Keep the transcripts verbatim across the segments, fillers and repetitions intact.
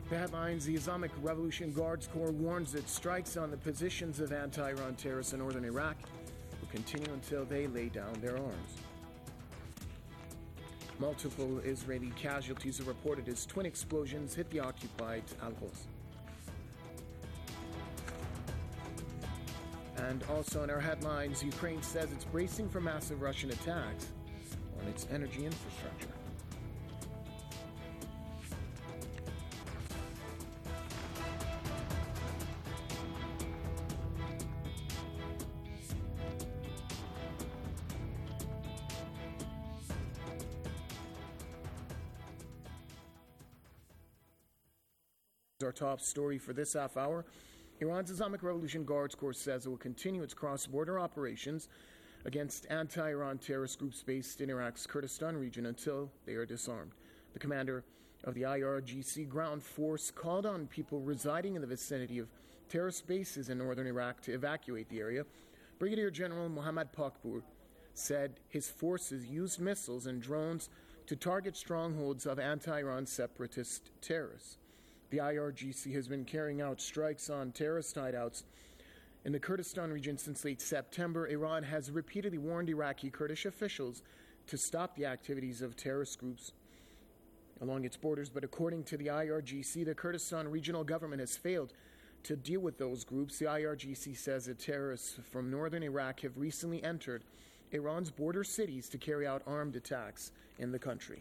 The headlines: the Islamic Revolution Guards Corps warns that strikes on the positions of anti-Iran terrorists in northern Iraq will continue until they lay down their arms. Multiple Israeli casualties are reported as twin explosions hit the occupied Al-Quds. And also in our headlines, Ukraine says it's bracing for massive Russian attacks on its energy infrastructure. Our top story for this half hour. Iran's Islamic Revolution Guards Corps says it will continue its cross-border operations against anti-Iran terrorist groups based in Iraq's Kurdistan region until they are disarmed. The commander of the I R G C ground force called on people residing in the vicinity of terrorist bases in northern Iraq to evacuate the area. Brigadier General Mohammad Pakpour said his forces used missiles and drones to target strongholds of anti-Iran separatist terrorists. The I R G C has been carrying out strikes on terrorist hideouts in the Kurdistan region since late September. Iran has repeatedly warned Iraqi Kurdish officials to stop the activities of terrorist groups along its borders, but according to the I R G C, the Kurdistan regional government has failed to deal with those groups. The I R G C says that terrorists from northern Iraq have recently entered Iran's border cities to carry out armed attacks in the country.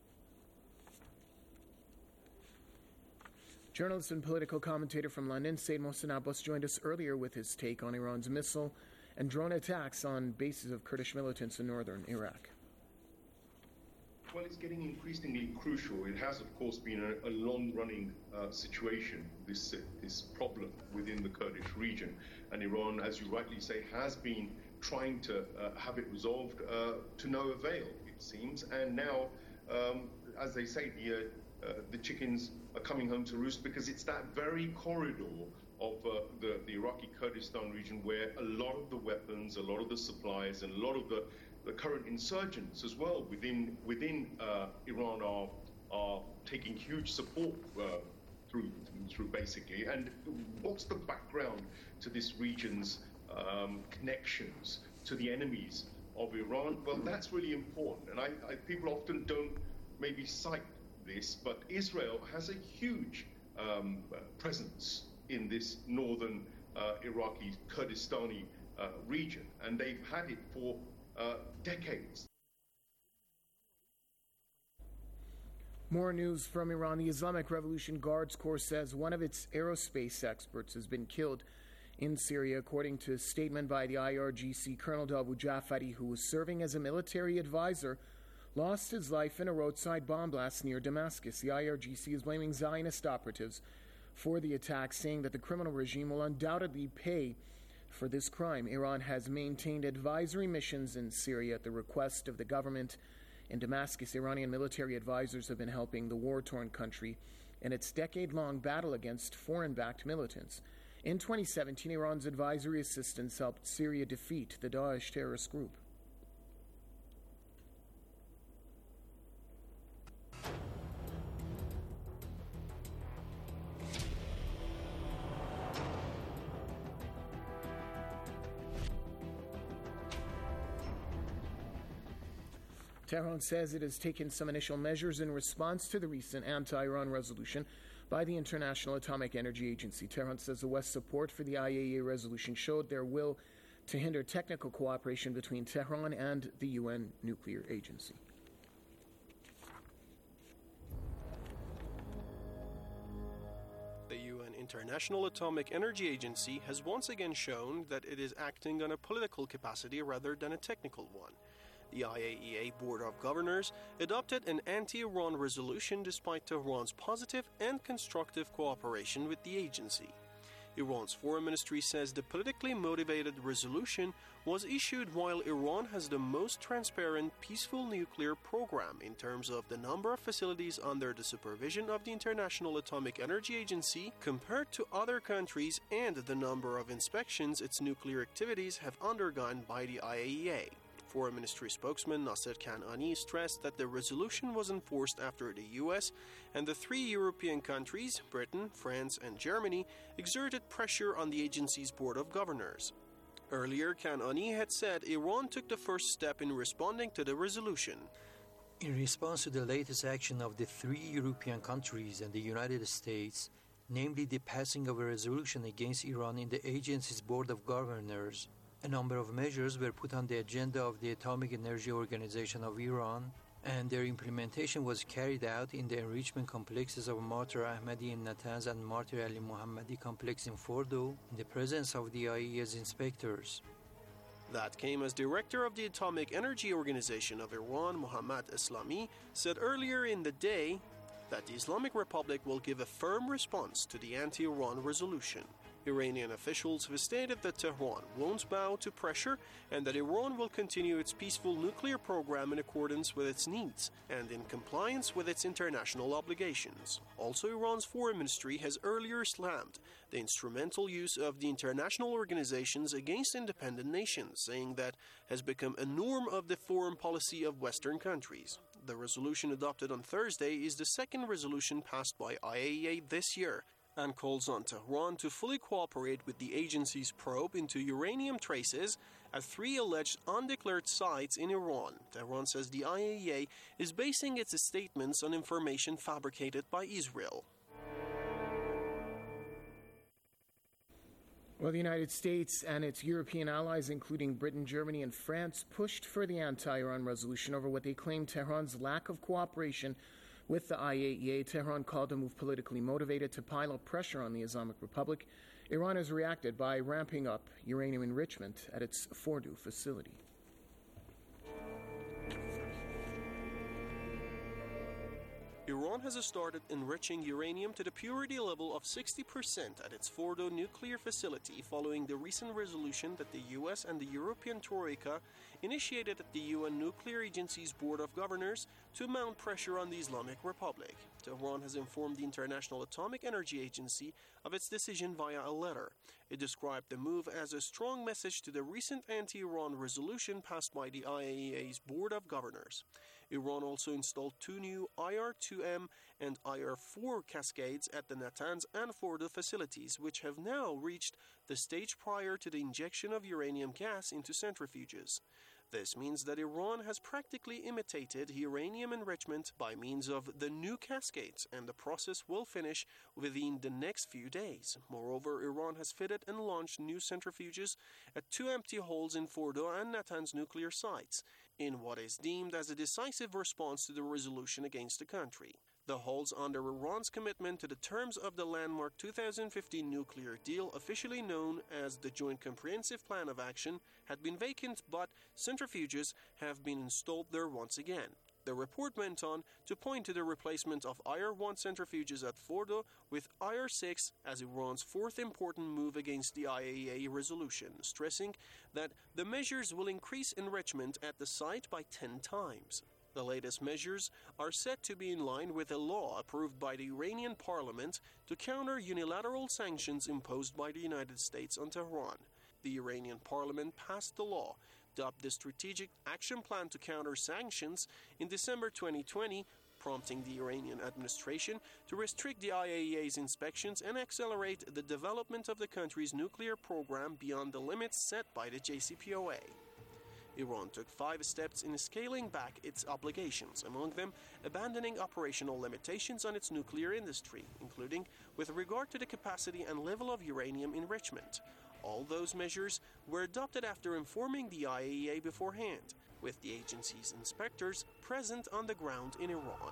Journalist and political commentator from London, Said Mohsen Abbas, joined us earlier with his take on Iran's missile and drone attacks on bases of Kurdish militants in northern Iraq. Well, it's getting increasingly crucial. It has, of course, been a, a long-running uh, situation, this uh, this problem within the Kurdish region. And Iran, as you rightly say, has been trying to uh, have it resolved uh, to no avail, it seems. And now, um, as they say, the uh, Uh, the chickens are coming home to roost, because it's that very corridor of uh, the, the Iraqi Kurdistan region where a lot of the weapons, a lot of the supplies, and a lot of the, the current insurgents as well within within uh, Iran are are taking huge support uh, through through basically. And what's the background to this region's um, connections to the enemies of Iran? Well, that's really important, and I, I, people often don't maybe cite this, but Israel has a huge um, presence in this northern uh, Iraqi Kurdistani uh, region, and they've had it for uh, decades. More news from Iran. The Islamic Revolution Guards Corps says one of its aerospace experts has been killed in Syria, according to a statement by the I R G C. Colonel Dawood Jafari, who was serving as a military advisor, lost his life in a roadside bomb blast near Damascus. The I R G C is blaming Zionist operatives for the attack, saying that the criminal regime will undoubtedly pay for this crime. Iran has maintained advisory missions in Syria at the request of the government. In Damascus, Iranian military advisors have been helping the war-torn country in its decade-long battle against foreign-backed militants. In twenty seventeen, Iran's advisory assistance helped Syria defeat the Daesh terrorist group. Tehran says it has taken some initial measures in response to the recent anti-Iran resolution by the International Atomic Energy Agency. Tehran says the West's support for the I A E A resolution showed their will to hinder technical cooperation between Tehran and the U N nuclear agency. The U N International Atomic Energy Agency has once again shown that it is acting on a political capacity rather than a technical one. The I A E A Board of Governors adopted an anti-Iran resolution despite Tehran's positive and constructive cooperation with the agency. Iran's foreign ministry says the politically motivated resolution was issued while Iran has the most transparent, peaceful nuclear program in terms of the number of facilities under the supervision of the International Atomic Energy Agency compared to other countries, and the number of inspections its nuclear activities have undergone by the I A E A. Foreign Ministry spokesman Nasser Kanani stressed that the resolution was enforced after the U S and the three European countries, Britain, France, and Germany, exerted pressure on the agency's Board of Governors. Earlier, Kanani had said Iran took the first step in responding to the resolution. In response to the latest action of the three European countries and the United States, namely the passing of a resolution against Iran in the agency's Board of Governors, a number of measures were put on the agenda of the Atomic Energy Organization of Iran, and their implementation was carried out in the enrichment complexes of Martyr Ahmadi in Natanz and Martyr Ali Mohammadi complex in Fordo in the presence of the I A E A's inspectors. That came as Director of the Atomic Energy Organization of Iran, Mohammad Eslami, said earlier in the day that the Islamic Republic will give a firm response to the anti-Iran resolution. Iranian officials have stated that Tehran won't bow to pressure and that Iran will continue its peaceful nuclear program in accordance with its needs and in compliance with its international obligations. Also, Iran's foreign ministry has earlier slammed the instrumental use of the international organizations against independent nations, saying that has become a norm of the foreign policy of Western countries. The resolution adopted on Thursday is the second resolution passed by I A E A this year, and calls on Tehran to fully cooperate with the agency's probe into uranium traces at three alleged undeclared sites in Iran. Tehran says the I A E A is basing its statements on information fabricated by Israel. Well, the United States and its European allies, including Britain, Germany, and France, pushed for the anti-Iran resolution over what they claimed Tehran's lack of cooperation with the I A E A. Tehran called the move politically motivated to pile up pressure on the Islamic Republic. Iran has reacted by ramping up uranium enrichment at its Fordo facility. Iran has started enriching uranium to the purity level of sixty percent at its Fordo nuclear facility following the recent resolution that the U S and the European Troika initiated at the U N Nuclear Agency's Board of Governors to mount pressure on the Islamic Republic. Tehran has informed the International Atomic Energy Agency of its decision via a letter. It described the move as a strong message to the recent anti-Iran resolution passed by the I A E A's Board of Governors. Iran also installed two new I R two M and I R four cascades at the Natanz and Fordo facilities, which have now reached the stage prior to the injection of uranium gas into centrifuges. This means that Iran has practically imitated uranium enrichment by means of the new cascades, and the process will finish within the next few days. Moreover, Iran has fitted and launched new centrifuges at two empty holes in Fordo and Natanz nuclear sites, in what is deemed as a decisive response to the resolution against the country. The holes under Iran's commitment to the terms of the landmark two thousand fifteen nuclear deal, officially known as the Joint Comprehensive Plan of Action, had been vacant, but centrifuges have been installed there once again. The report went on to point to the replacement of I R one centrifuges at Fordo with I R six as Iran's fourth important move against the I A E A resolution, stressing that the measures will increase enrichment at the site by ten times. The latest measures are set to be in line with a law approved by the Iranian parliament to counter unilateral sanctions imposed by the United States on Tehran. The Iranian parliament passed the law, dubbed the Strategic Action Plan to Counter Sanctions, in December twenty twenty, prompting the Iranian administration to restrict the I A E A's inspections and accelerate the development of the country's nuclear program beyond the limits set by the J C P O A. Iran took five steps in scaling back its obligations, among them abandoning operational limitations on its nuclear industry, including with regard to the capacity and level of uranium enrichment. All those measures were adopted after informing the I A E A beforehand, with the agency's inspectors present on the ground in Iran.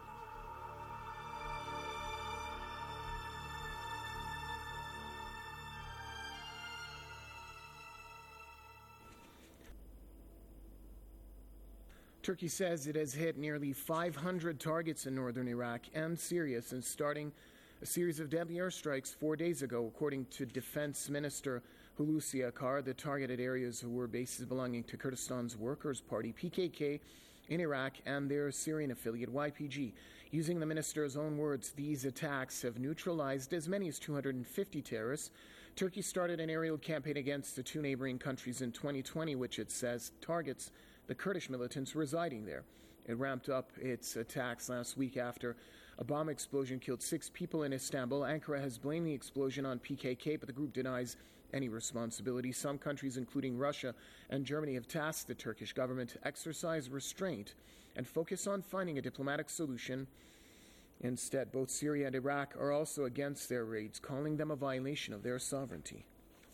Turkey says it has hit nearly five hundred targets in northern Iraq and Syria since starting a series of deadly airstrikes four days ago, according to Defense Minister Hulusi Akar. The targeted areas were bases belonging to Kurdistan's Workers' Party, P K K, in Iraq and their Syrian affiliate, Y P G. Using the minister's own words, these attacks have neutralized as many as two hundred fifty terrorists. Turkey started an aerial campaign against the two neighboring countries in twenty twenty, which it says targets the Kurdish militants residing there. It ramped up its attacks last week after a bomb explosion killed six people in Istanbul. Ankara has blamed the explosion on P K K, but the group denies any responsibility. Some countries, including Russia and Germany, have tasked the Turkish government to exercise restraint and focus on finding a diplomatic solution. Instead, both Syria and Iraq are also against their raids, calling them a violation of their sovereignty.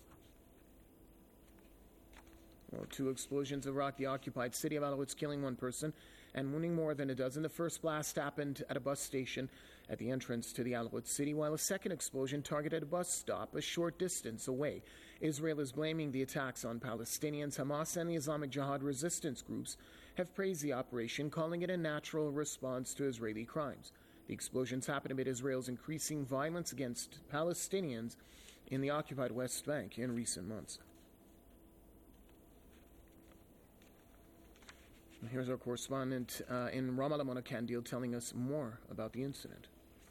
Well, two explosions have rocked the occupied city of Al-Quds, killing one person and wounding more than a dozen. The first blast happened at a bus station at the entrance to the Al-Quds city, while a second explosion targeted a bus stop a short distance away. Israel is blaming the attacks on Palestinians. Hamas and the Islamic Jihad resistance groups have praised the operation, calling it a natural response to Israeli crimes. The explosions happen amid Israel's increasing violence against Palestinians in the occupied West Bank in recent months. Here's our correspondent uh, in Ramallah, Mona Kandil, telling us more about the incident.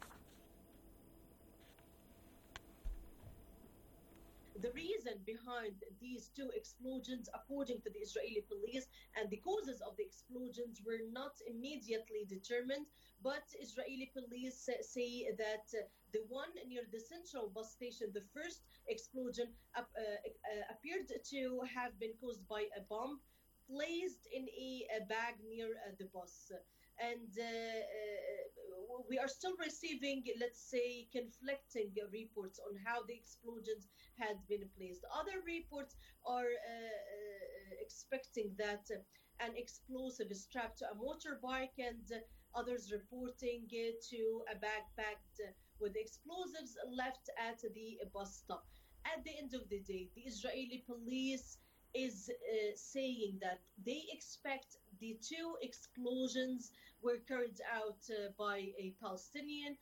The reason behind these two explosions, according to the Israeli police, and the causes of the explosions were not immediately determined, but Israeli police say that uh, the one near the central bus station, the first explosion, uh, uh, appeared to have been caused by a bomb placed in a, a bag near uh, the bus. And uh, uh, we are still receiving, let's say, conflicting reports on how the explosions had been placed. Other reports are uh, uh, expecting that uh, an explosive is strapped to a motorbike, and uh, others reporting uh, to a bag packed uh, with explosives left at the bus stop. At the end of the day, the Israeli police is uh, saying that they expect the two explosions were carried out uh, by a Palestinian.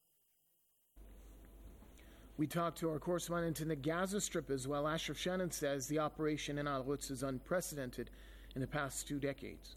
We talked to our correspondent in the Gaza Strip as well. Ashraf Shannon says the operation in Al-Quds is unprecedented in the past two decades.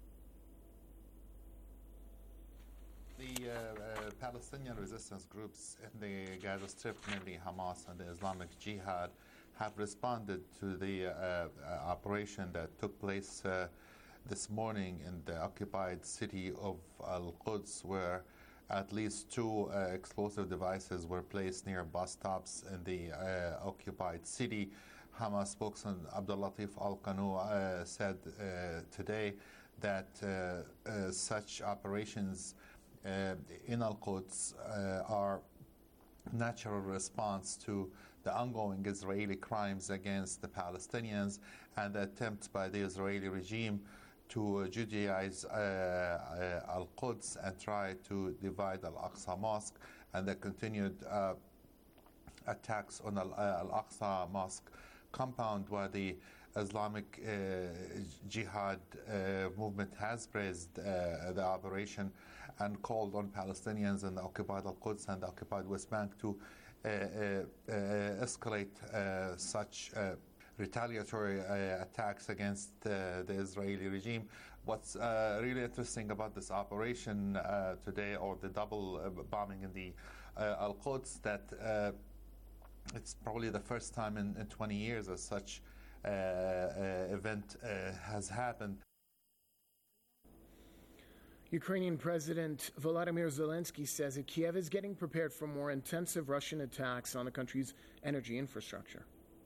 The uh, uh, Palestinian resistance groups in the Gaza Strip, mainly Hamas and the Islamic Jihad, have responded to the uh, uh, operation that took place uh, this morning in the occupied city of Al-Quds, where at least two uh, explosive devices were placed near bus stops in the uh, occupied city. Hamas spokesman Abdul Latif Al-Qanu uh, said uh, today that uh, uh, such operations uh, in Al-Quds uh, are natural response to the ongoing Israeli crimes against the Palestinians and the attempt by the Israeli regime to Judaize uh, uh, Al-Quds and try to divide Al-Aqsa Mosque, and the continued uh, attacks on Al- uh, Al-Aqsa Mosque compound, where the Islamic uh, Jihad uh, movement has praised uh, the operation and called on Palestinians in the occupied Al-Quds and the occupied West Bank to uh, uh, uh, escalate uh, such uh, retaliatory uh, attacks against uh, the Israeli regime. What's uh, really interesting about this operation uh, today, or the double uh, bombing in the uh, Al-Quds, that uh, it's probably the first time in, in twenty years as such uh, uh, event uh, has happened. Ukrainian President Volodymyr Zelensky says that Kiev is getting prepared for more intensive Russian attacks on the country's energy infrastructure.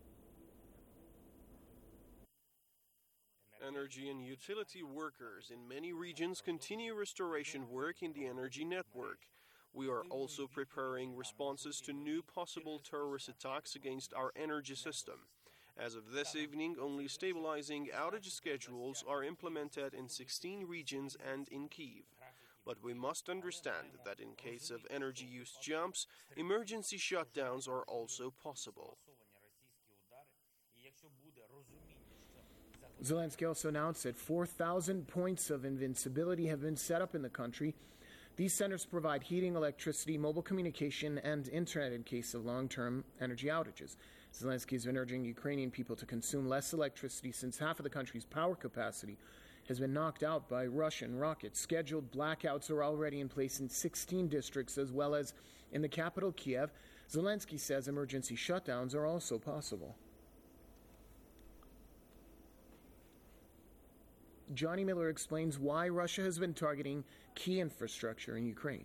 Energy and utility workers in many regions continue restoration work in the energy network. We are also preparing responses to new possible terrorist attacks against our energy system. As of this evening, only stabilizing outage schedules are implemented in sixteen regions and in Kyiv. But we must understand that in case of energy use jumps, emergency shutdowns are also possible. Zelensky also announced that four thousand points of invincibility have been set up in the country. These centers provide heating, electricity, mobile communication, and internet in case of long-term energy outages. Zelensky has been urging Ukrainian people to consume less electricity since half of the country's power capacity has been knocked out by Russian rockets. Scheduled blackouts are already in place in sixteen districts as well as in the capital, Kiev. Zelensky says emergency shutdowns are also possible. Johnny Miller explains why Russia has been targeting key infrastructure in Ukraine.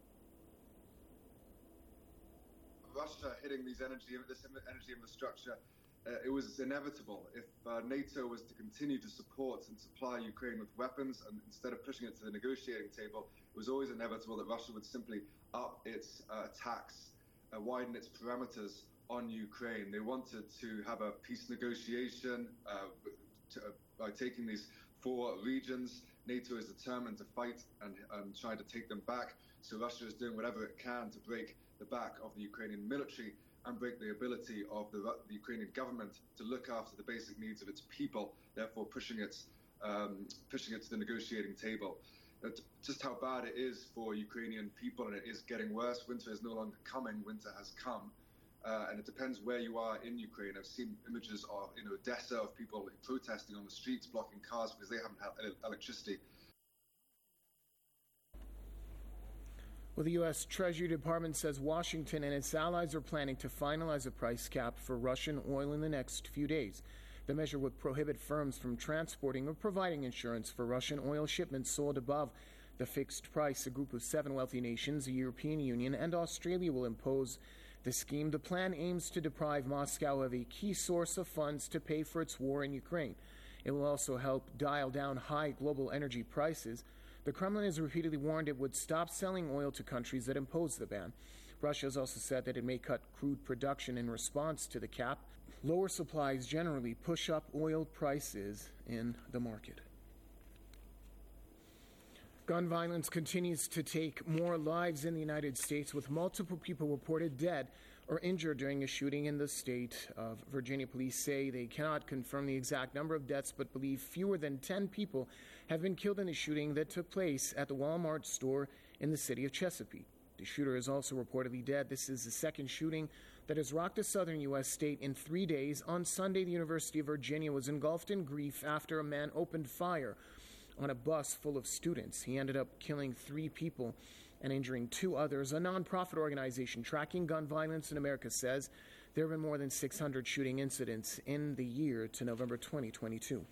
Russia hitting these energy, this energy infrastructure, uh, it was inevitable. If uh, NATO was to continue to support and supply Ukraine with weapons, and instead of pushing it to the negotiating table, it was always inevitable that Russia would simply up its uh, attacks, uh, widen its parameters on Ukraine. They wanted to have a peace negotiation uh, to, uh, by taking these four regions. NATO is determined to fight and, and try to take them back. So Russia is doing whatever it can to break the back of the Ukrainian military and break the ability of the, the Ukrainian government to look after the basic needs of its people, therefore pushing it, um, pushing it to the negotiating table. Uh, just how bad it is for Ukrainian people, and it is getting worse. Winter is no longer coming, winter has come. Uh, and it depends where you are in Ukraine. I've seen images of, you know, Odessa, of people protesting on the streets, blocking cars because they haven't had electricity. Well, the U S Treasury Department says Washington and its allies are planning to finalize a price cap for Russian oil in the next few days. The measure would prohibit firms from transporting or providing insurance for Russian oil shipments sold above the fixed price. A group of seven wealthy nations, the European Union, and Australia will impose the scheme. The plan aims to deprive Moscow of a key source of funds to pay for its war in Ukraine. It will also help dial down high global energy prices. The Kremlin has repeatedly warned it would stop selling oil to countries that impose the ban. Russia has also said that it may cut crude production in response to the cap. Lower supplies generally push up oil prices in the market. Gun violence continues to take more lives in the United States, with multiple people reported dead or injured during a shooting in the state of Virginia. Police say they cannot confirm the exact number of deaths, but believe fewer than ten people have been killed in the shooting that took place at the Walmart store in the city of Chesapeake. The shooter is also reportedly dead. This is the second shooting that has rocked a southern U S state in three days. On Sunday, the University of Virginia was engulfed in grief after a man opened fire on a bus full of students. He ended up killing three people and injuring two others. A nonprofit organization tracking gun violence in America says there have been more than six hundred shooting incidents in the year to November twenty twenty-two.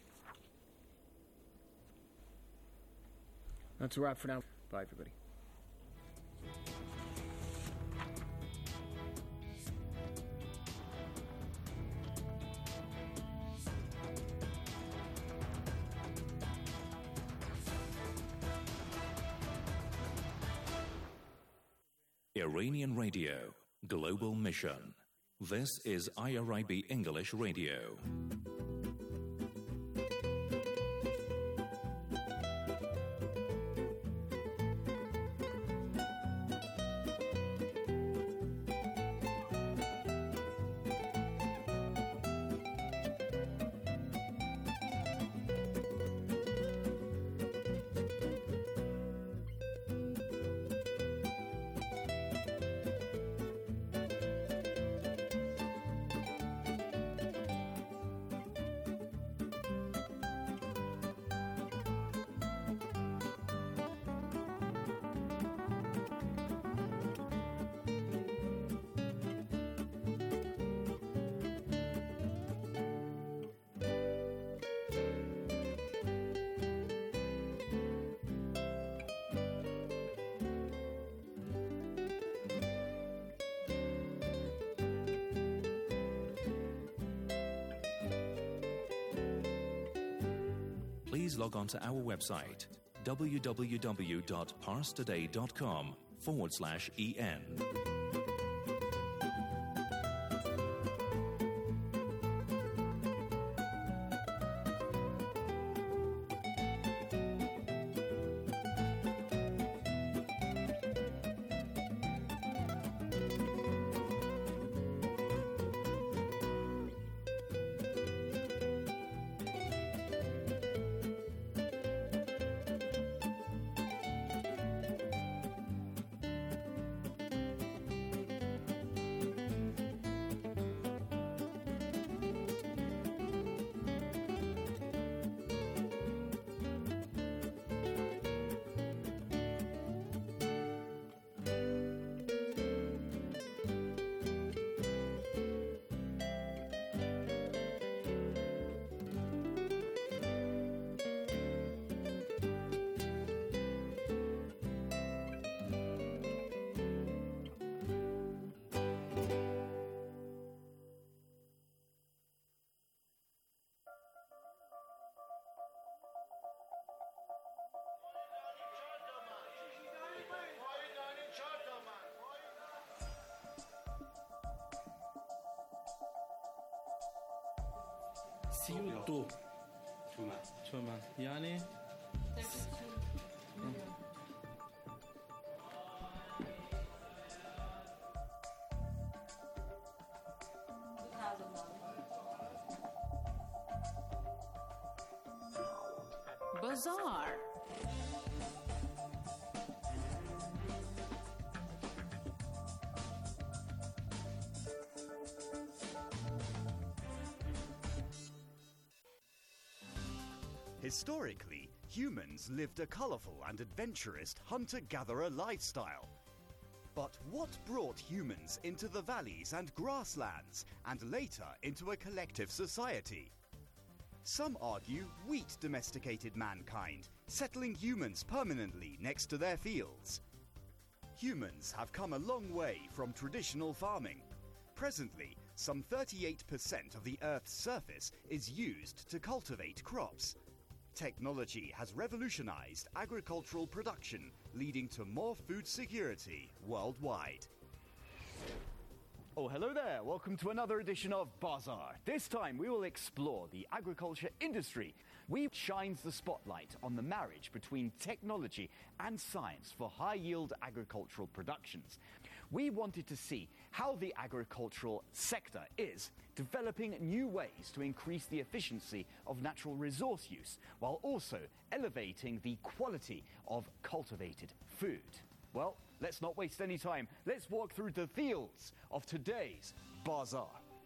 That's a wrap for now. Bye, everybody. Iranian Radio, Global Mission. This is I R I B English Radio. Please log on to our website, www.parstoday.com forward slash EN. سي او تو تومان يعني Bazaar. Historically, humans lived a colourful and adventurous hunter-gatherer lifestyle. But what brought humans into the valleys and grasslands, and later into a collective society? Some argue wheat domesticated mankind, settling humans permanently next to their fields. Humans have come a long way from traditional farming. Presently, some thirty-eight percent of the Earth's surface is used to cultivate crops. Technology has revolutionized agricultural production, leading to more food security worldwide. Oh, hello there. Welcome to another edition of Bazaar. This time we will explore the agriculture industry. We shines the spotlight on the marriage between technology and science for high-yield agricultural productions. We wanted to see how the agricultural sector is developing new ways to increase the efficiency of natural resource use, while also elevating the quality of cultivated food. Well, let's not waste any time. Let's walk through the fields of today's Bazaar.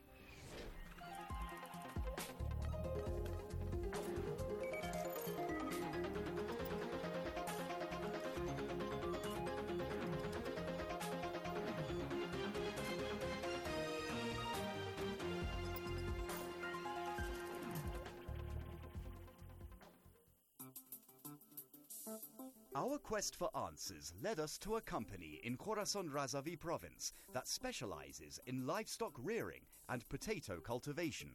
Our quest for answers led us to a company in Khorasan Razavi province that specializes in livestock rearing and potato cultivation.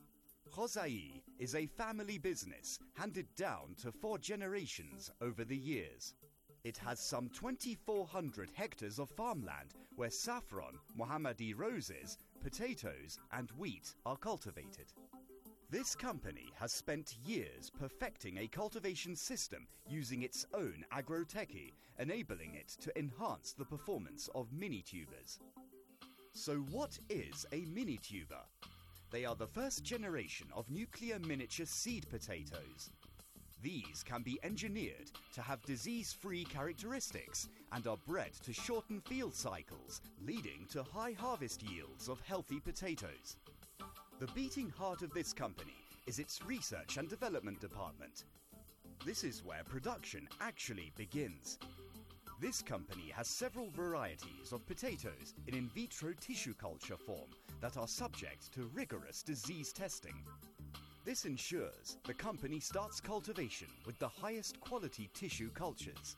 Khozai is a family business handed down to four generations over the years. It has some twenty-four hundred hectares of farmland where saffron, Mohammadi roses, potatoes and wheat are cultivated. This company has spent years perfecting a cultivation system using its own agrotechie, enabling it to enhance the performance of mini-tubers. So what is a mini-tuber? They are the first generation of nuclear miniature seed potatoes. These can be engineered to have disease-free characteristics and are bred to shorten field cycles, leading to high harvest yields of healthy potatoes. The beating heart of this company is its research and development department. This is where production actually begins. This company has several varieties of potatoes in in vitro tissue culture form that are subject to rigorous disease testing. This ensures the company starts cultivation with the highest quality tissue cultures.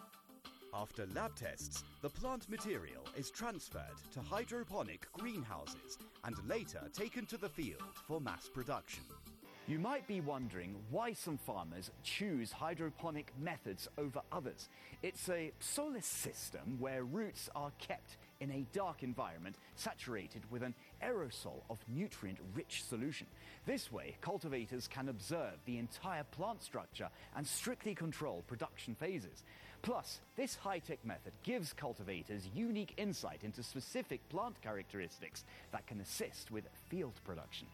After lab tests, the plant material is transferred to hydroponic greenhouses and later taken to the field for mass production. You might be wondering why some farmers choose hydroponic methods over others. It's a solar system where roots are kept in a dark environment saturated with an aerosol of nutrient-rich solution. This way, cultivators can observe the entire plant structure and strictly control production phases. Plus, this high-tech method gives cultivators unique insight into specific plant characteristics that can assist with field production.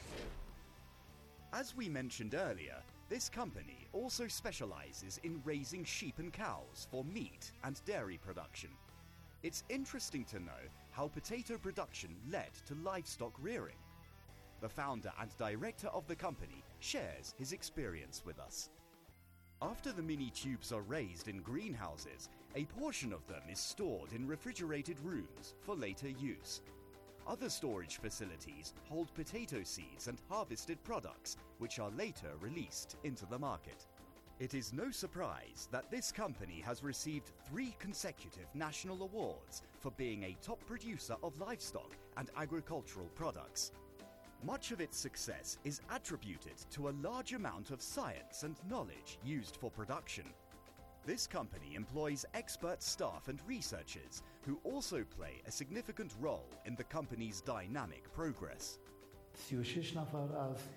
As we mentioned earlier, this company also specializes in raising sheep and cows for meat and dairy production. It's interesting to know how potato production led to livestock rearing. The founder and director of the company shares his experience with us. After the mini tubes are raised in greenhouses, a portion of them is stored in refrigerated rooms for later use. Other storage facilities hold potato seeds and harvested products, which are later released into the market. It is no surprise that this company has received three consecutive national awards for being a top producer of livestock and agricultural products. Much of its success is attributed to a large amount of science and knowledge used for production. This company employs expert staff and researchers who also play a significant role in the company's dynamic progress. سی و شش نفر از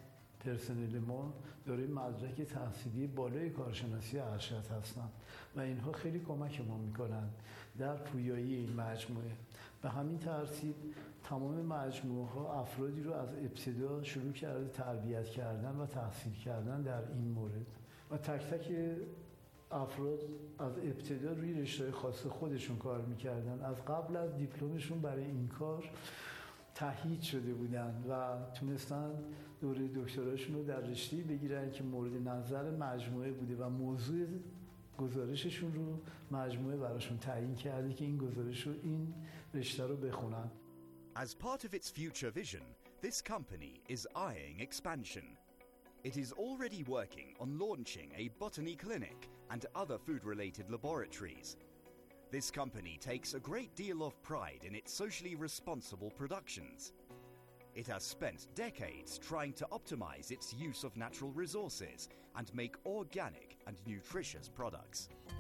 پرسنل ما داره مدرک تحصیلی بالای کارشناسی ارشد هستن و اینها خیلی کمک ما میکنن در پویایی این مجموعه. به همین ترتیب تمام مجموعه ها افرادی رو از ابتدا شروع کرده تربیت کردن و تحصیل کردن در این مورد و تک تک افراد از ابتدا روی رشته خاص خودشون کار میکردن. از قبل از دیپلمشون برای این کار تأهیل شده بودن و تونستن دوره دکتراشون رو در رشته‌ای بگیرن که مورد نظر مجموعه بوده و موضوع گزارششون رو مجموعه براشون تعیین کرده که این گزارش رو این رشته رو بخونن. As part of its future vision, this company is eyeing expansion. It is already working on launching a botany clinic and other food-related laboratories. This company takes a great deal of pride in its socially responsible productions. It has spent decades trying to optimize its use of natural resources and make organic and nutritious products.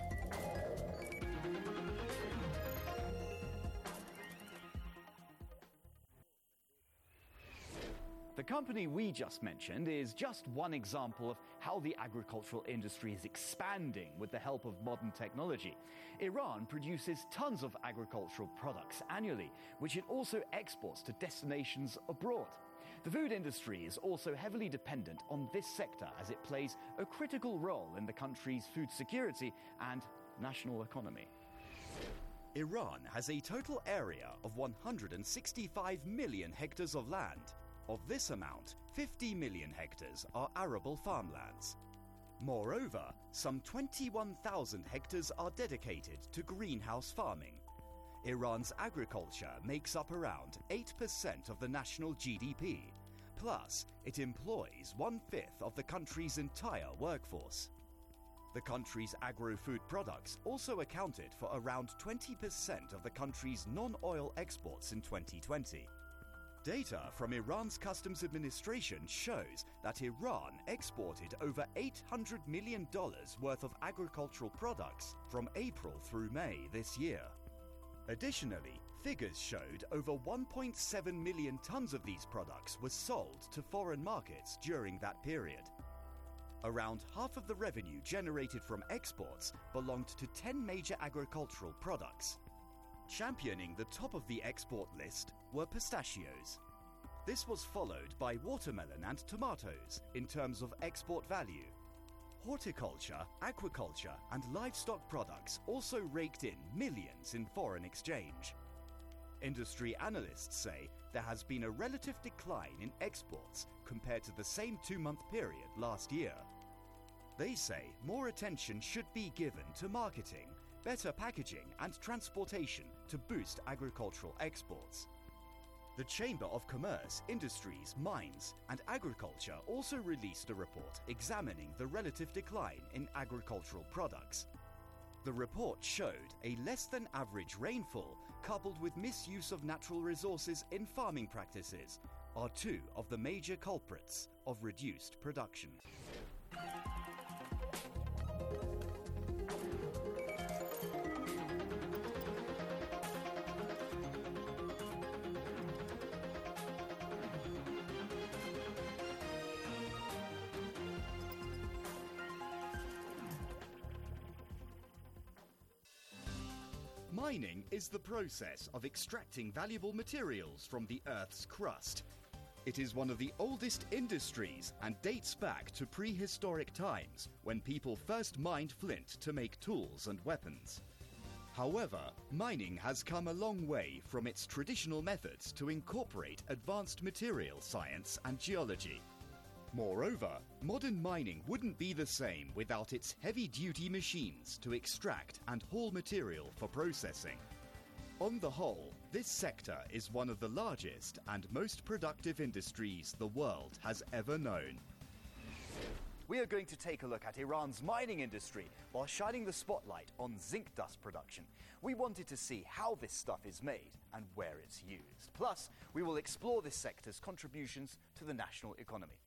The company we just mentioned is just one example of how the agricultural industry is expanding with the help of modern technology. Iran produces tons of agricultural products annually, which it also exports to destinations abroad. The food industry is also heavily dependent on this sector as it plays a critical role in the country's food security and national economy. Iran has a total area of one hundred sixty-five million hectares of land. Of this amount, fifty million hectares are arable farmlands. Moreover, some twenty-one thousand hectares are dedicated to greenhouse farming. Iran's agriculture makes up around eight percent of the national G D P. Plus, it employs one-fifth of the country's entire workforce. The country's agro-food products also accounted for around twenty percent of the country's non-oil exports in twenty twenty. Data from Iran's Customs Administration shows that Iran exported over eight hundred million dollars worth of agricultural products from April through May this year. Additionally, figures showed over one point seven million tons of these products were sold to foreign markets during that period. Around half of the revenue generated from exports belonged to ten major agricultural products. Championing the top of the export list were pistachios. This was followed by watermelon and tomatoes in terms of export value. Horticulture, aquaculture, and livestock products also raked in millions in foreign exchange. Industry analysts say there has been a relative decline in exports compared to the same two-month period last year. They say more attention should be given to marketing, better packaging and transportation to boost agricultural exports. The Chamber of Commerce, Industries, Mines and Agriculture also released a report examining the relative decline in agricultural products. The report showed a less than average rainfall coupled with misuse of natural resources in farming practices are two of the major culprits of reduced production. Mining is the process of extracting valuable materials from the Earth's crust. It is one of the oldest industries and dates back to prehistoric times when people first mined flint to make tools and weapons. However, mining has come a long way from its traditional methods to incorporate advanced material science and geology. Moreover, modern mining wouldn't be the same without its heavy-duty machines to extract and haul material for processing. On the whole, this sector is one of the largest and most productive industries the world has ever known. We are going to take a look at Iran's mining industry while shining the spotlight on zinc dust production. We wanted to see how this stuff is made and where it's used. Plus, we will explore this sector's contributions to the national economy.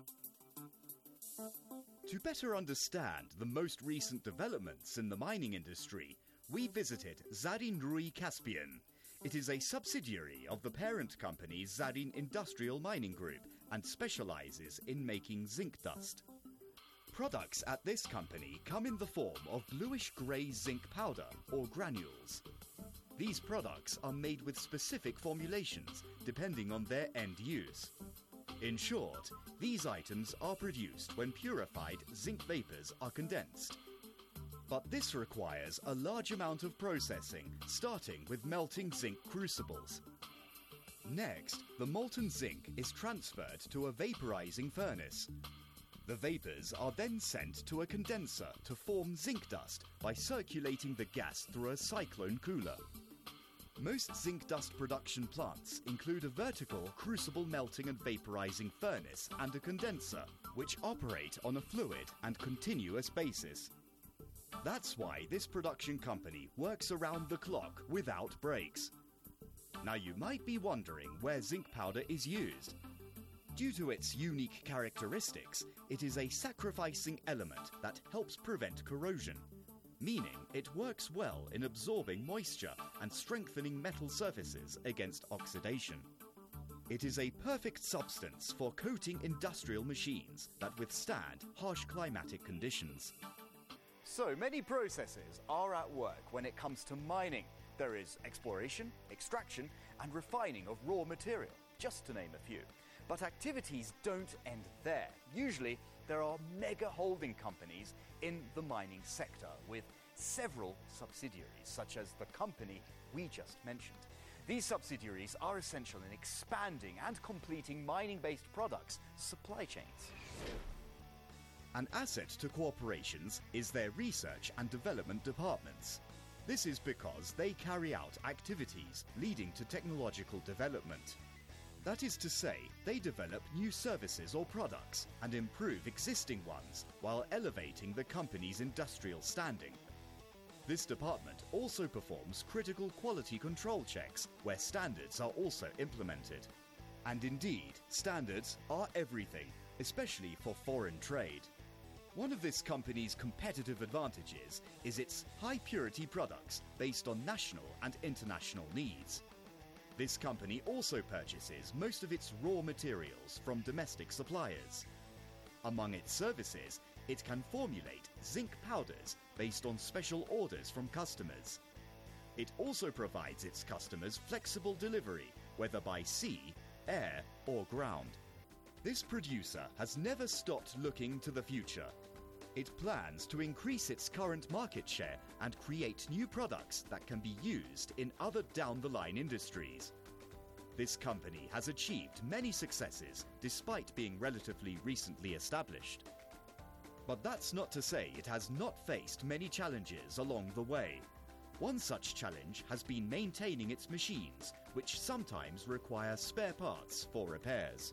To better understand the most recent developments in the mining industry, we visited Zarin Rui Caspian. It is a subsidiary of the parent company Zarin Industrial Mining Group and specializes in making zinc dust. Products at this company come in the form of bluish-grey zinc powder or granules. These products are made with specific formulations depending on their end use. In short, these items are produced when purified zinc vapors are condensed. But this requires a large amount of processing, starting with melting zinc crucibles. Next, the molten zinc is transferred to a vaporizing furnace. The vapors are then sent to a condenser to form zinc dust by circulating the gas through a cyclone cooler. Most zinc dust production plants include a vertical crucible melting and vaporizing furnace and a condenser, which operate on a fluid and continuous basis. That's why this production company works around the clock without breaks. Now you might be wondering where zinc powder is used. Due to its unique characteristics, it is a sacrificing element that helps prevent corrosion, meaning it works well in absorbing moisture and strengthening metal surfaces against oxidation. It is a perfect substance for coating industrial machines that withstand harsh climatic conditions. So many processes are at work when it comes to mining. There is exploration, extraction, and refining of raw material, just to name a few. But activities don't end there. Usually, there are mega holding companies in the mining sector with several subsidiaries, such as the company we just mentioned. These subsidiaries are essential in expanding and completing mining-based products' supply chains. An asset to corporations is their research and development departments. This is because they carry out activities leading to technological development. That is to say, they develop new services or products and improve existing ones while elevating the company's industrial standing. This department also performs critical quality control checks where standards are also implemented. And indeed, standards are everything, especially for foreign trade. One of this company's competitive advantages is its high-purity products based on national and international needs. This company also purchases most of its raw materials from domestic suppliers. Among its services, it can formulate zinc powders based on special orders from customers. It also provides its customers flexible delivery, whether by sea, air, or ground. This producer has never stopped looking to the future. It plans to increase its current market share and create new products that can be used in other down-the-line industries. This company has achieved many successes despite being relatively recently established. But that's not to say it has not faced many challenges along the way. One such challenge has been maintaining its machines, which sometimes require spare parts for repairs.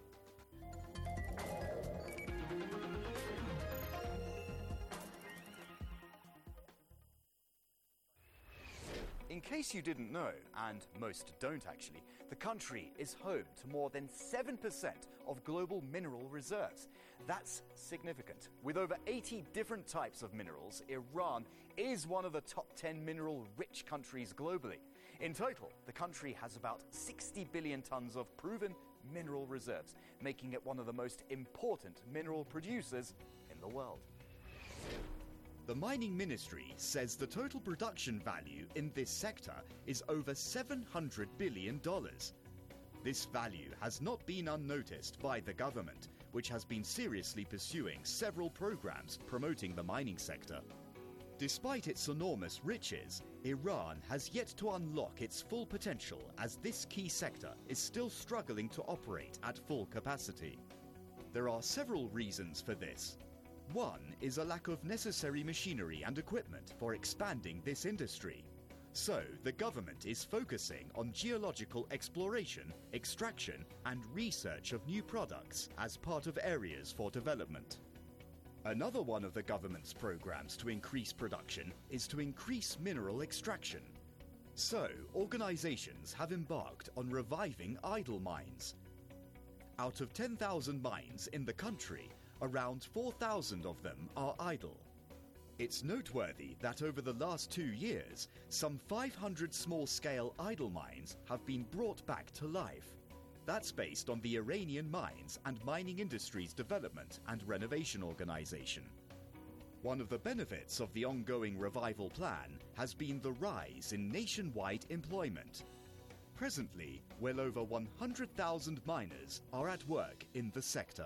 In case you didn't know, and most don't actually, the country is home to more than seven percent of global mineral reserves. That's significant. With over eighty different types of minerals, Iran is one of the top ten mineral-rich countries globally. In total, the country has about sixty billion tons of proven mineral reserves, making it one of the most important mineral producers in the world. The Mining Ministry says the total production value in this sector is over seven hundred billion dollars. This value has not been unnoticed by the government, which has been seriously pursuing several programs promoting the mining sector. Despite its enormous riches, Iran has yet to unlock its full potential as this key sector is still struggling to operate at full capacity. There are several reasons for this. One is a lack of necessary machinery and equipment for expanding this industry. So, the government is focusing on geological exploration, extraction, and research of new products as part of areas for development. Another one of the government's programs to increase production is to increase mineral extraction. So, organizations have embarked on reviving idle mines. Out of ten thousand mines in the country, around four thousand of them are idle. It's noteworthy that over the last two years, some five hundred small-scale idle mines have been brought back to life. That's based on the Iranian Mines and Mining Industries Development and Renovation Organization. One of the benefits of the ongoing revival plan has been the rise in nationwide employment. Presently, well over one hundred thousand miners are at work in the sector.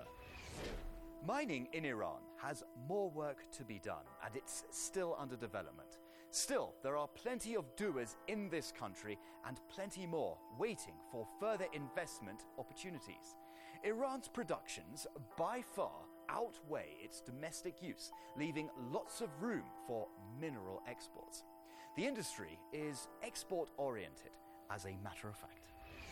Mining in Iran has more work to be done, and it's still under development. Still, there are plenty of doers in this country and plenty more waiting for further investment opportunities. Iran's productions by far outweigh its domestic use, leaving lots of room for mineral exports. The industry is export-oriented, as a matter of fact.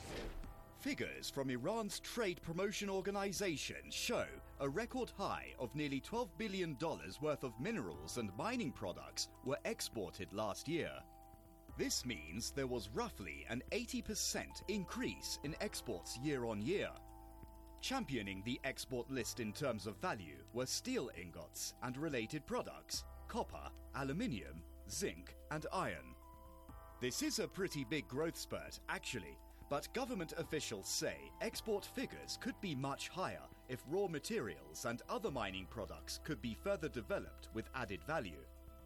Figures from Iran's Trade Promotion Organization show a record high of nearly twelve billion dollars worth of minerals and mining products were exported last year. This means there was roughly an eighty percent increase in exports year on year. Championing the export list in terms of value were steel ingots and related products, copper, aluminium, zinc, and iron. This is a pretty big growth spurt, actually, but government officials say export figures could be much higher if raw materials and other mining products could be further developed with added value.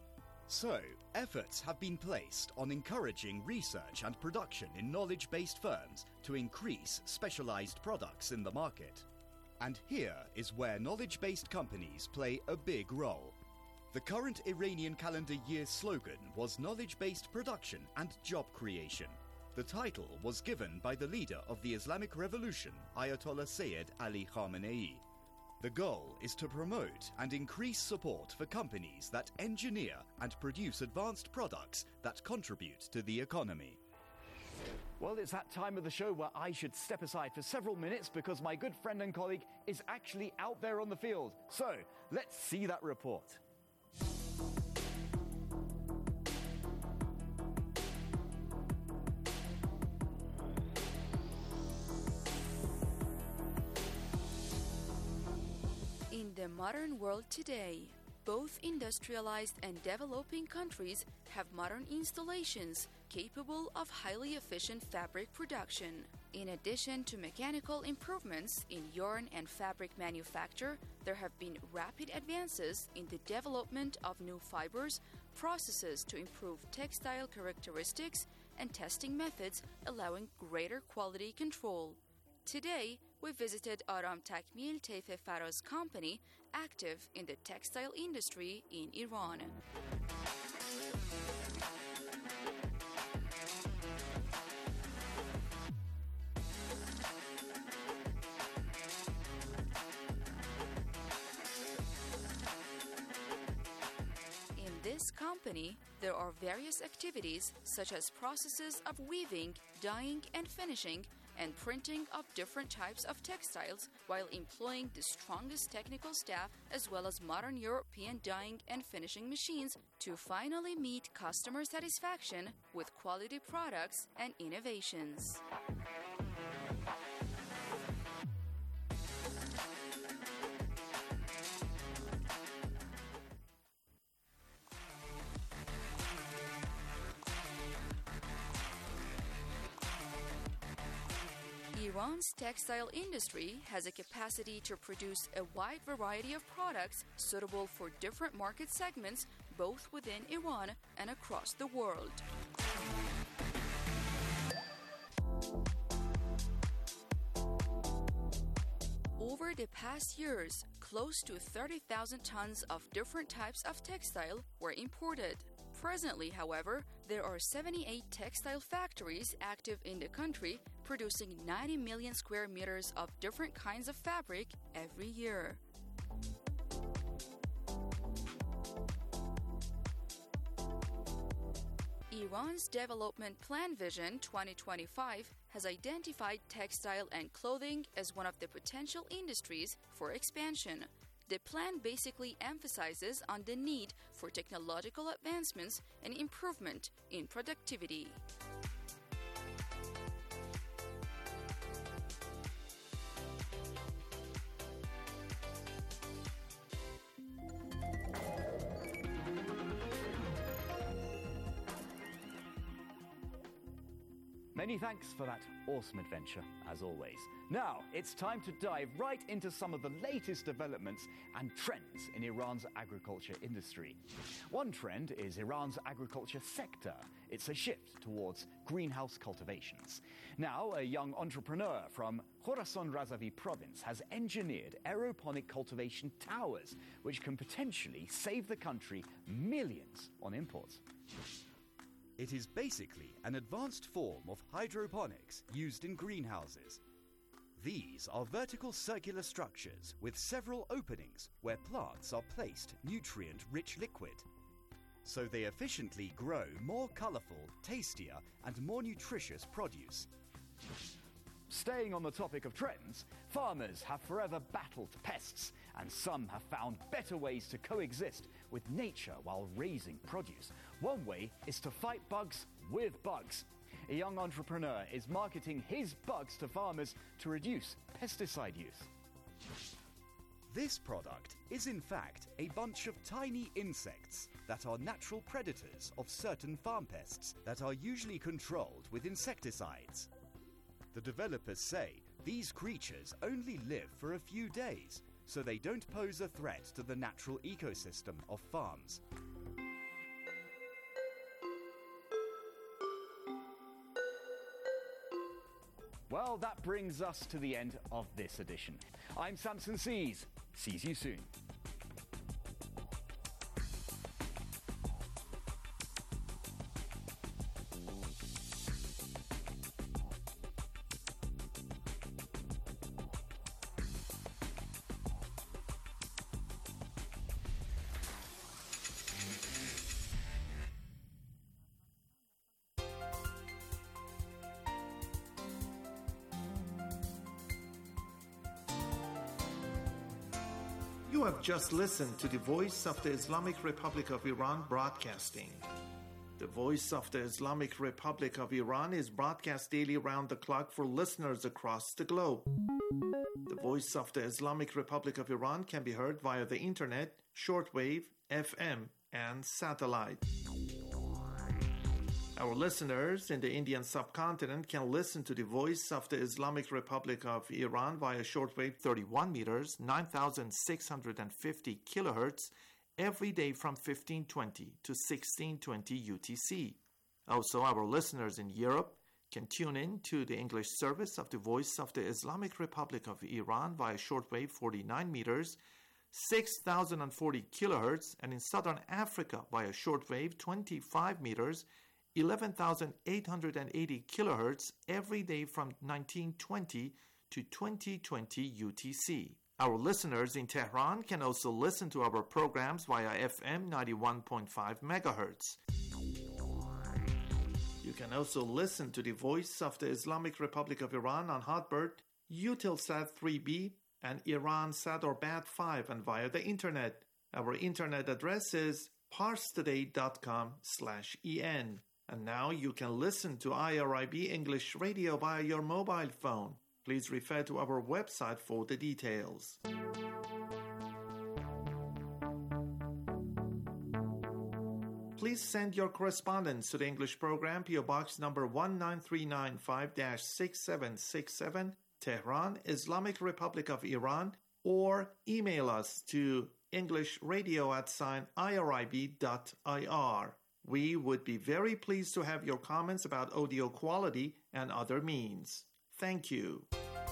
So, efforts have been placed on encouraging research and production in knowledge-based firms to increase specialized products in the market. And here is where knowledge-based companies play a big role. The current Iranian calendar year slogan was Knowledge-Based Production and Job Creation. The title was given by the leader of the Islamic Revolution, Ayatollah Sayyid Ali Khamenei. The goal is to promote and increase support for companies that engineer and produce advanced products that contribute to the economy. Well, it's that time of the show where I should step aside for several minutes because my good friend and colleague is actually out there on the field. So, let's see that report. In the modern world today, both industrialized and developing countries have modern installations capable of highly efficient fabric production. In addition to mechanical improvements in yarn and fabric manufacture, there have been rapid advances in the development of new fibers, processes to improve textile characteristics, and testing methods allowing greater quality control. Today, we visited Aram Takmil Teife Faraz company, active in the textile industry in Iran. In this company, there are various activities such as processes of weaving, dyeing and finishing, and printing of different types of textiles while employing the strongest technical staff as well as modern European dyeing and finishing machines to finally meet customer satisfaction with quality products and innovations. Iran's textile industry has a capacity to produce a wide variety of products suitable for different market segments both within Iran and across the world. Over the past years, close to thirty thousand tons of different types of textile were imported. Presently, however, there are seventy-eight textile factories active in the country, producing ninety million square meters of different kinds of fabric every year. Iran's Development Plan Vision twenty twenty-five has identified textile and clothing as one of the potential industries for expansion. The plan basically emphasizes on the need for technological advancements and improvement in productivity. Many thanks for that awesome adventure, as always. Now, it's time to dive right into some of the latest developments and trends in Iran's agriculture industry. One trend is Iran's agriculture sector. It's a shift towards greenhouse cultivations. Now, a young entrepreneur from Khorasan Razavi province has engineered aeroponic cultivation towers, which can potentially save the country millions on imports. It is basically an advanced form of hydroponics used in greenhouses. These are vertical circular structures with several openings where plants are placed nutrient-rich liquid. So they efficiently grow more colourful, tastier and more nutritious produce. Staying on the topic of trends, farmers have forever battled pests, and some have found better ways to coexist with nature while raising produce. One way is to fight bugs with bugs. A young entrepreneur is marketing his bugs to farmers to reduce pesticide use. This product is in fact a bunch of tiny insects that are natural predators of certain farm pests that are usually controlled with insecticides. The developers say these creatures only live for a few days, so they don't pose a threat to the natural ecosystem of farms. Well, that brings us to the end of this edition. I'm Samson Sees. Sees you soon. You have just listened to the Voice of the Islamic Republic of Iran broadcasting. The Voice of the Islamic Republic of Iran is broadcast daily around the clock for listeners across the globe. The Voice of the Islamic Republic of Iran can be heard via the internet, shortwave, F M, and satellite. Our listeners in the Indian subcontinent can listen to the Voice of the Islamic Republic of Iran via shortwave thirty-one meters, nine thousand six hundred fifty kilohertz, every day from fifteen twenty to sixteen twenty U T C. Also, our listeners in Europe can tune in to the English service of the Voice of the Islamic Republic of Iran via shortwave forty-nine meters, six thousand forty kilohertz, and in Southern Africa via shortwave twenty-five meters, eleven thousand eight hundred eighty kilohertz every day from nineteen twenty to twenty twenty U T C. Our listeners in Tehran can also listen to our programs via F M ninety-one point five megahertz. You can also listen to the Voice of the Islamic Republic of Iran on Hotbird, Eutelsat three B, and Iransat or Bat five, and via the internet. Our internet address is parstoday.com slash en. And now you can listen to I R I B English Radio via your mobile phone. Please refer to our website for the details. Please send your correspondence to the English program, P O Box number one nine three nine five dash six seven six seven, Tehran, Islamic Republic of Iran, or email us to englishradio at sign irib dot ir. We would be very pleased to have your comments about audio quality and other means. Thank you.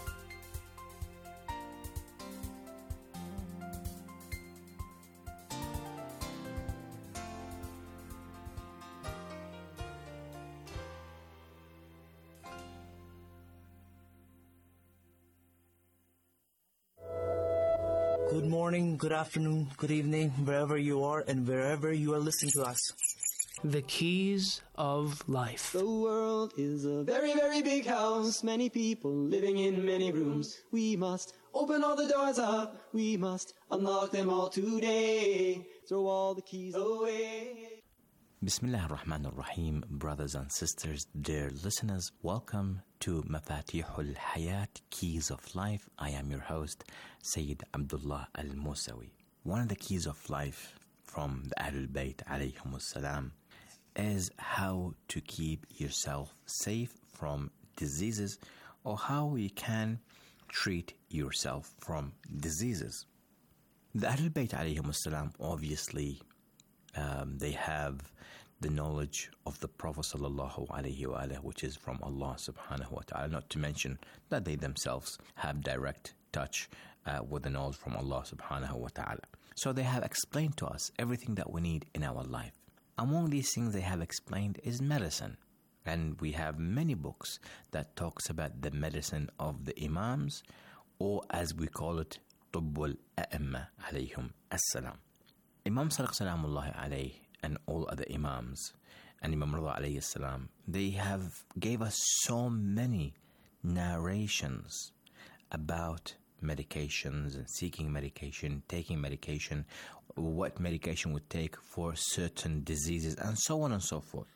Good morning, good afternoon, good evening, wherever you are and wherever you are listening to us. The keys of life. The world is a very, very big house. Many people living in many rooms. We must open all the doors up. We must unlock them all today. Throw all the keys away. Bismillah ar-Rahman ar-Rahim, brothers and sisters, dear listeners, welcome to Mafatihul Hayat, Keys of Life. I am your host, Sayyid Abdullah Al-Musawi. One of the keys of life from the Ahlul Bayt alayhimus salam is how to keep yourself safe from diseases, or how you can treat yourself from diseases. The Ahlul Bayt alayhim as-salam, obviously, um, they have the knowledge of the Prophet sallallahu alayhi wa alayhi, which is from Allah subhanahu wa ta'ala, not to mention that they themselves have direct touch uh, with the knowledge from Allah subhanahu wa ta'ala. So they have explained to us everything that we need in our life. Among these things they have explained is medicine. And we have many books that talks about the medicine of the Imams, or as we call it, Tubbul A'imma alayhum as-salam. Imam Sadiq salamullahi alayhi and all other Imams, and Imam Rida alayhi salam, they have gave us so many narrations about medications and seeking medication, taking medication, what medication would take for certain diseases, and so on and so forth.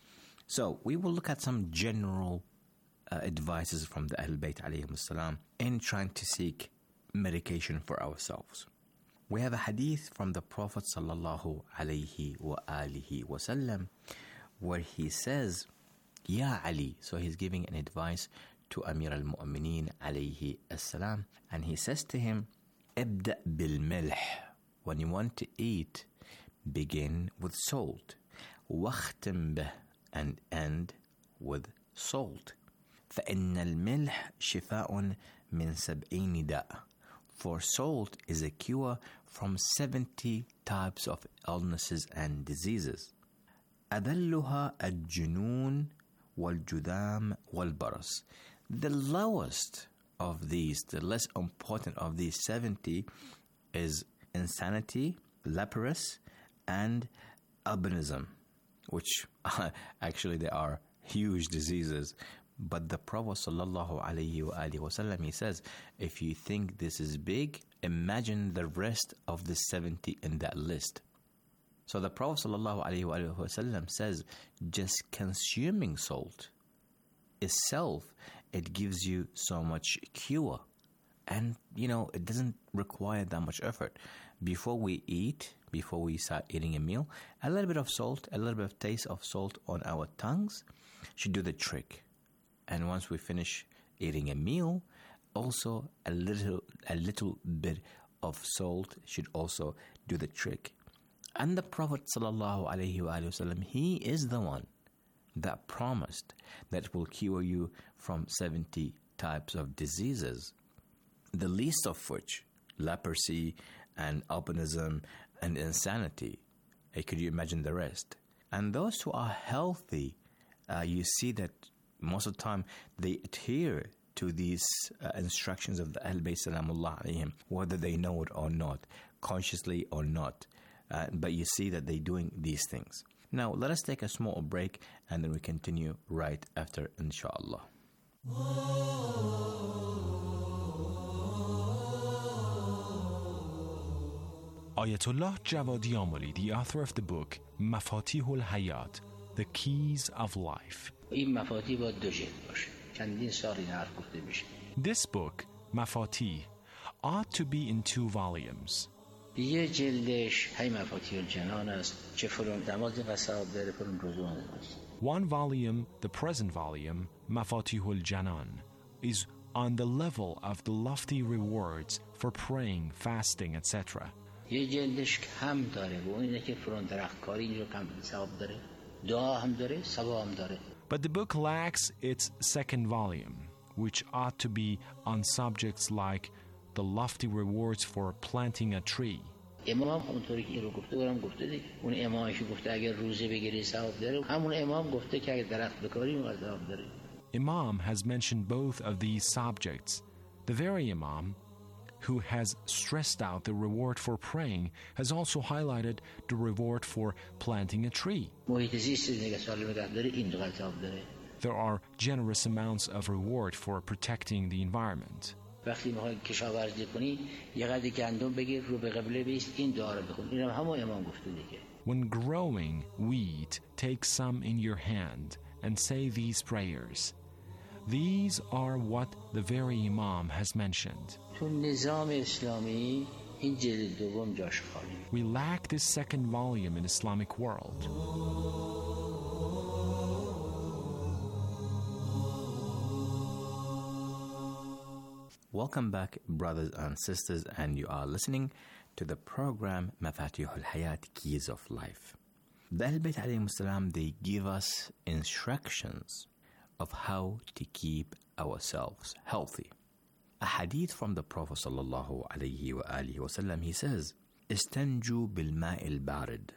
So we will look at some general uh, advices from the Ahlul Bayt alayhim as-salam in trying to seek medication for ourselves. We have a hadith from the Prophet sallallahu alayhi wa alihi wa sallam where he says, Ya Ali, so he's giving an advice to Amir al-Mu'mineen alayhi as-salam, and he says to him, Ibda bil milh, when you want to eat, begin with salt, wakhtim bih, and end with salt. فإن الملح شفاء من سبعين داء. For salt is a cure from seventy types of illnesses and diseases. أذلها الجنون والجذام والبرص. The lowest of these, the less important of these seventy, is insanity, leprosy, and albinism, which actually they are huge diseases. But the Prophet sallallahu alayhi wa alihi wa sallam, he says, if you think this is big, imagine the rest of the seventy in that list. So the Prophet sallallahu alayhi wa alihi wa sallam says, just consuming salt itself, it gives you so much cure. And, you know, it doesn't require that much effort. Before we eat, before we start eating a meal, a little bit of salt, a little bit of taste of salt on our tongues should do the trick. And once we finish eating a meal, also a little a little bit of salt should also do the trick. And the Prophet sallallahu alaihi wasallam, he is the one that promised that will cure you from seventy types of diseases, the least of which, leprosy and albinism and insanity. Hey, could you imagine the rest? And those who are healthy, uh, you see that most of the time they adhere to these uh, instructions of the Ahlul Bayt Salamullah alayhim, whether they know it or not, consciously or not. Uh, but you see that they're doing these things. Now, let us take a small break and then we continue right after, inshallah. Ayatollah Javadi Amoli, the author of the book Mafatihul Hayat, The Keys of Life. This book, Mafatih, ought to be in two volumes. One volume, the present volume, Mafatihul Janan, is on the level of the lofty rewards for praying, fasting, et cetera. But the book lacks its second volume, which ought to be on subjects like the lofty rewards for planting a tree. Imam has mentioned both of these subjects. The very Imam who has stressed out the reward for praying has also highlighted the reward for planting a tree. There are generous amounts of reward for protecting the environment. When growing wheat, take some in your hand and say these prayers. These are what the very Imam has mentioned. We lack this second volume in Islamic world. Welcome back, brothers and sisters, and you are listening to the program Mafatih al-Hayat, Keys of Life. The Ahl Bayt alayhim salam, they give us instructions of how to keep ourselves healthy. A hadith from the Prophet sallallahu alayhi wa alihi wa sallam, he says, استنجوا بالماء البارد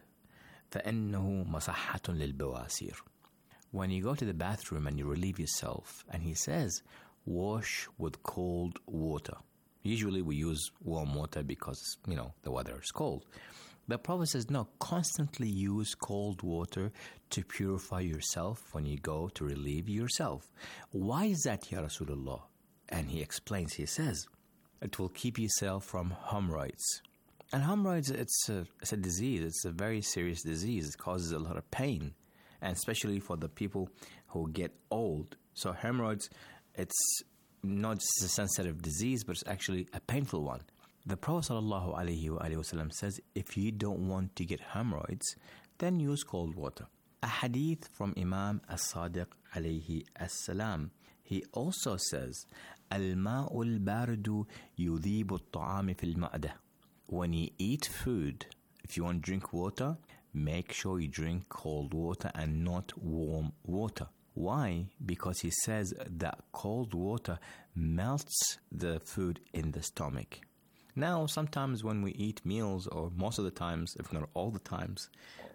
فإنه مصحة للبواسير. When you go to the bathroom and you relieve yourself, and he says, wash with cold water. Usually we use warm water because, you know, the weather is cold. The Prophet says, no, constantly use cold water to purify yourself when you go to relieve yourself. Why is that, Ya Rasulullah? And he explains, he says, it will keep yourself from hemorrhoids. And hemorrhoids, it's a, it's a disease. It's a very serious disease. It causes a lot of pain, and especially for the people who get old. So hemorrhoids, it's not just a sensitive disease, but it's actually a painful one. The Prophet sallallahu alaihi wasallam says, if you don't want to get hemorrhoids, then use cold water. A hadith from Imam as-Sadiq alayhi as-salam, he also says, الماء البارد يذيب الطعام في المعدة. When you eat food, if you want to drink water, make sure you drink cold water and not warm water. Why? Because he says that cold water melts the food in the stomach. Now, sometimes when we eat meals, or most of the times, if not all the times,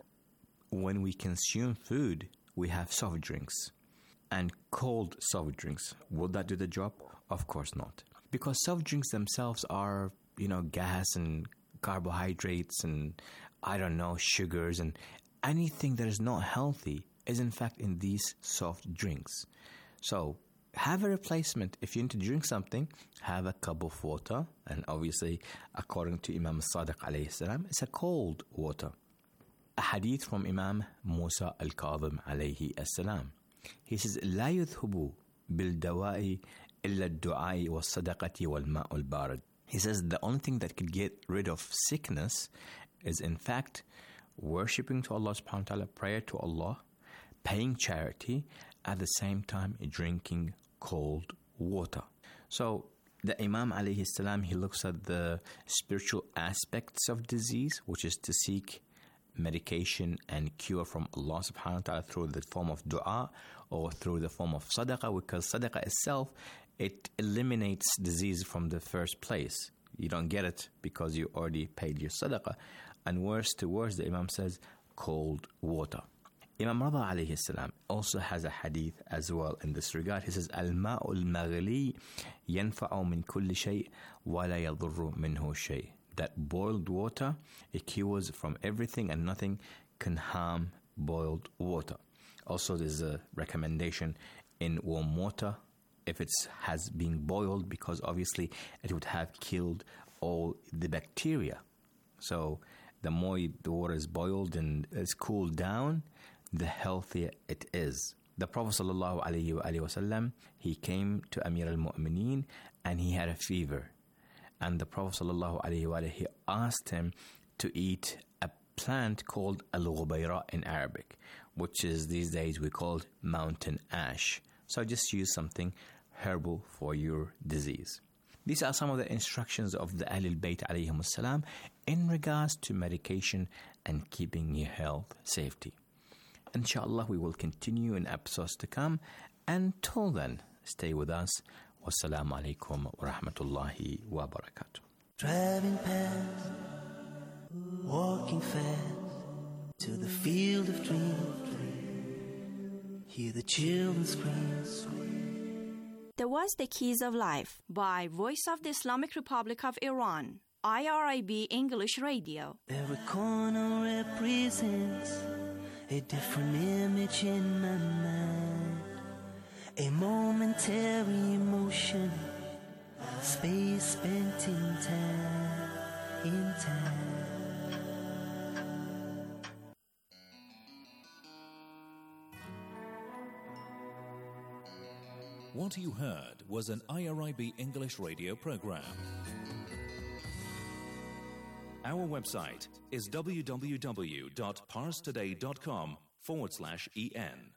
when we consume food, we have soft drinks. And cold soft drinks, will that do the job? Of course not. Because soft drinks themselves are, you know, gas and carbohydrates and, I don't know, sugars, and anything that is not healthy is in fact in these soft drinks. So have a replacement. If you need to drink something, have a cup of water, and obviously, according to Imam Sadiq alayhi salam, it's a cold water. A hadith from Imam Musa al-Kadhim alayhi salam. He says, لا يذهب بالدواء إلا الدعاء والصدقة والماء البارد. He says the only thing that could get rid of sickness is in fact worshipping to Allah subhanahu wa ta'ala, prayer to Allah, paying charity, at the same time drinking cold water. So the Imam alayhi salam, he looks at the spiritual aspects of disease, which is to seek medication and cure from Allah subhanahu wa ta'ala through the form of dua or through the form of sadaqah, because sadaqah itself, it eliminates disease from the first place. You don't get it because you already paid your sadaqah. And worse to worse, the Imam says, cold water. Imam Rada alayhi salam also has a hadith as well in this regard. He says, Al-ma'u al-maghli yanfa'u min kulli shay wa la yadurru minhu shay. That boiled water, it cures from everything and nothing can harm boiled water. Also, there's a recommendation in warm water if it has been boiled, because obviously it would have killed all the bacteria. So the more the water is boiled and it's cooled down, the healthier it is. The Prophet sallallahu alaihi wasallam, he came to Amir al-Mu'mineen and he had a fever. And the Prophet sallallahu alaihi wasallam, he asked him to eat a plant called al-ghubayra in Arabic, which is these days we call mountain ash. So just use something herbal for your disease. These are some of the instructions of the Ahlul Bayt alayhim salam in regards to medication and keeping your health safety. Inshallah, we will continue in episodes to come. Until then, stay with us. Wassalamu alaikum wa rahmatullahi wa barakatuh. Driving past, walking fast to the field of dreams. Hear the children scream. That was The Keys of Life by Voice of the Islamic Republic of Iran, I R I B English Radio. Every corner represents a different image in my mind, a momentary emotion, space spent in time, in time. What you heard was an I R I B English radio program. Our website is w w w dot pars today dot com forward slash en.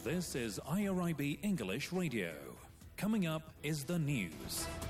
This is I R I B English Radio. Coming up is the news.